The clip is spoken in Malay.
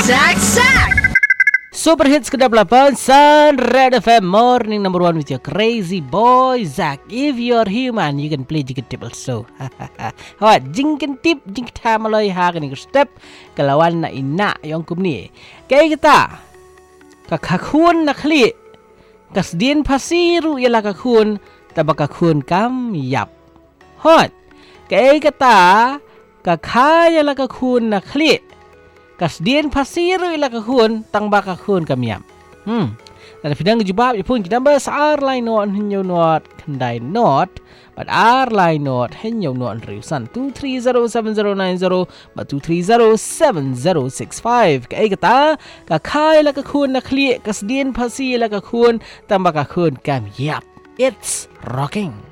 Zag. Super Hits ke-8 Sun Red FM Morning number 1 with your crazy boy Zach. If you're human, you can play Jing Tip also. Hawa, Jing Tip, Jing Tamaloy Hagan step Kalawan na ina yung kumni. Kaya kita kakakun na kli kasdin pasiru yala kakun tabakakun kam yap. Hot. Kaya kita kakaya la kakun na kli kasdien pasiru ila kakun tang baka kun kamyam. Dan pidang jubab ipun kita bas line not henyo not kendai not but line not henyo not riusan 2307090 but 2307065 kai kata kakai la kakun na kli kasdien pasi la kakun tang baka kun kamyam. It's rocking.